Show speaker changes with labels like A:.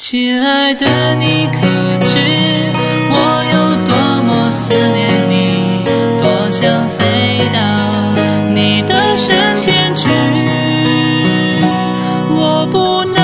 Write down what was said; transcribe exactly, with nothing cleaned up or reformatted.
A: 亲爱的，你可知我有多么思念你，多想飞到你的身边去，我不能